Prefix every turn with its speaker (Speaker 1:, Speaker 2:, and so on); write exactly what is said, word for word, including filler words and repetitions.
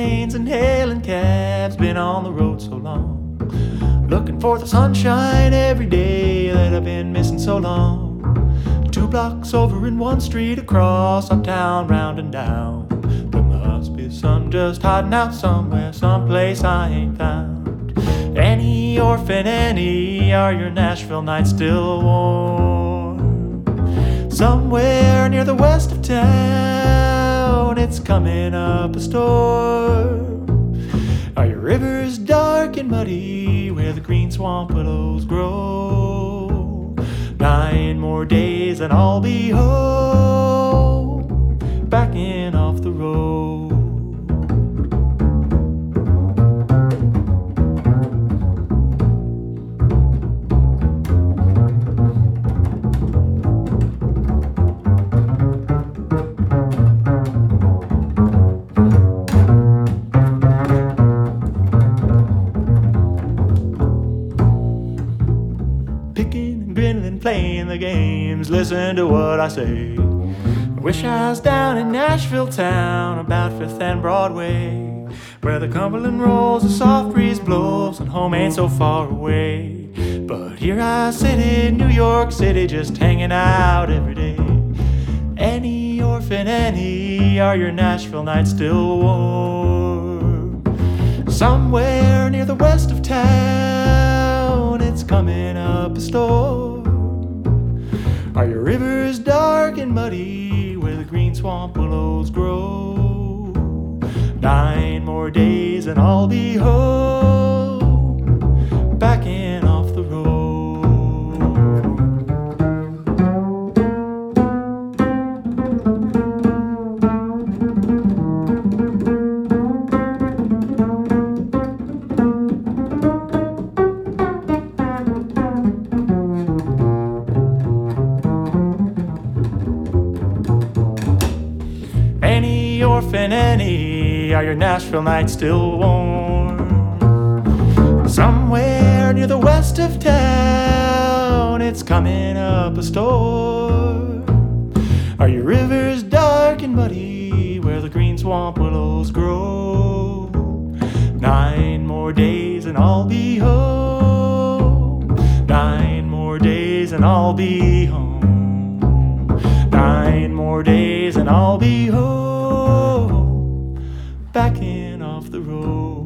Speaker 1: planes and hailing cabs, been on the road so long, looking for the sunshine every day that I've been missing so long. Two blocks over and one street across, uptown, round and down. There must be some just hiding out somewhere, someplace I ain't found. Annie, Orphan Annie, are your Nashville nights still warm? Somewhere near the west of town, it's coming up a storm. Are your rivers dark and muddy where the green swamp willows grow? Nine more days and I'll be home, backing off the road. Picking and grinning and playing the games, listen to what I say. I wish I was down in Nashville town, about Fifth and Broadway, where the Cumberland rolls, a soft breeze blows, and home ain't so far away. But here I sit in New York City, just hanging out every day. Annie, Orphan Annie, are your Nashville nights still warm? Somewhere near the west of town, it's coming up a storm. Are your rivers dark and muddy where the green swamp willows grow? Nine more days and I'll be home, backing off the road. Annie, Orphan Annie, are your Nashville nights still warm? Somewhere near the west of town, it's coming up a storm. Are your rivers dark and muddy where the green swamp willows grow? Nine more days and I'll be home. Nine more days and I'll be home. Nine more days and I'll be home, backing off the road.